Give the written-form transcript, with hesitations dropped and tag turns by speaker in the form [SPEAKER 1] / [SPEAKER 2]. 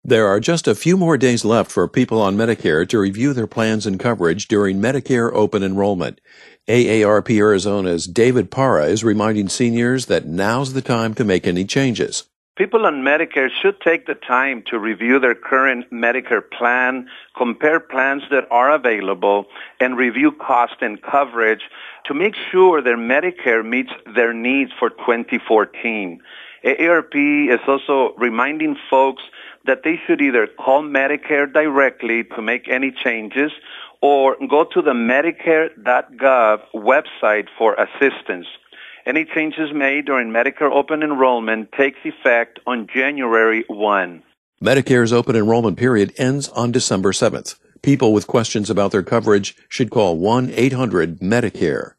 [SPEAKER 1] There are just a few more days left for people on Medicare to review their plans and coverage during Medicare open enrollment. AARP Arizona's David Parra is reminding seniors that now's the time to make any changes.
[SPEAKER 2] People on Medicare should take the time to review their current Medicare plan, compare plans that are available, and review cost and coverage to make sure their Medicare meets their needs for 2014. AARP is also reminding folks that they should either call Medicare directly to make any changes or go to the Medicare.gov website for assistance. Any changes made during Medicare open enrollment takes effect on January 1.
[SPEAKER 1] Medicare's open enrollment period ends on December 7th. People with questions about their coverage should call 1-800-MEDICARE.